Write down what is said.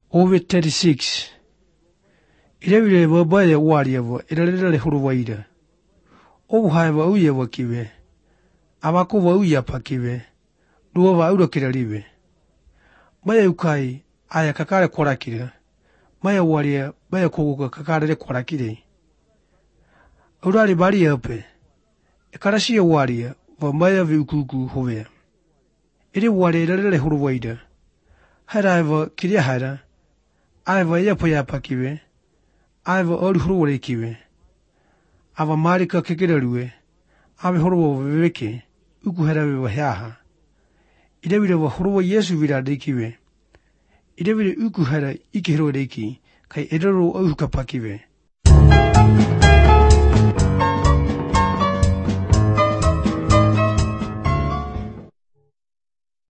Over 36. Irevile wabaya waliyevo iralele huruwaida. Obuhaiva uyevo kive. Abakuva uyapa kive. Luova urokiralive. Maya ukai aya kakare korakira. Maya walia maya kuguka kakare korakire. Urali bari yape. Ekarashia walia wa maya viukuku hove. Iri wali iralele huruwaida. Haraiva kiria hara. Aiva yapa kive. Aiva ori huruwale kive. Ava marika kekiralue. Ave huruwa viveke. Uku harawe wa haha. Idevile wa huruwa Yesu vira dekive. Idevile uku hara iki hero deki. Kai edaro auka pakive.